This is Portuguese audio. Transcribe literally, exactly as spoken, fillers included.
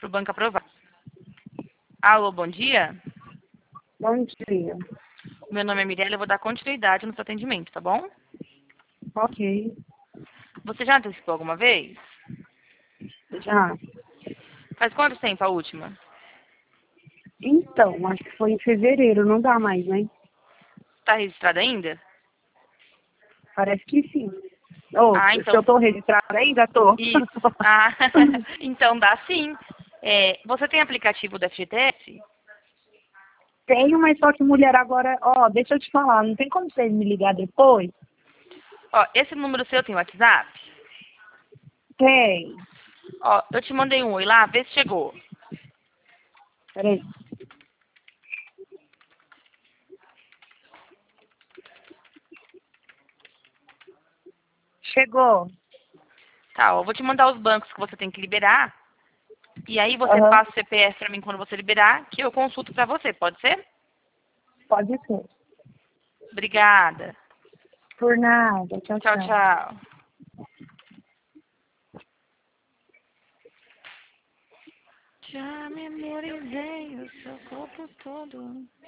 para o banco aprovar. Alô, bom dia. Bom dia. Meu nome é Mirella, eu vou dar continuidade no seu atendimento, tá bom? Ok. Você já antecipou alguma vez? Já. Faz quanto tempo a última? Então, acho que foi em fevereiro, não dá mais, né? Tá registrada ainda? Parece que sim. Ô, Ah, se eu então... tô registrada ainda, tô. Isso. Ah, então dá sim. É, você tem aplicativo do F G T S? Tenho, mas só que mulher agora, ó, deixa eu te falar, não tem como você me ligar depois? Ó, esse número seu tem WhatsApp? Tem. Ó, eu te mandei um oi lá, vê se chegou. Peraí. Chegou. Tá, ó, eu vou te mandar os bancos que você tem que liberar. E aí você Aham. passa o C P F pra mim quando você liberar, que eu consulto pra você, pode ser? Pode ser. Obrigada. Por nada. Tchau, Tchau, tchau. tchau. Já memorizei o seu corpo todo.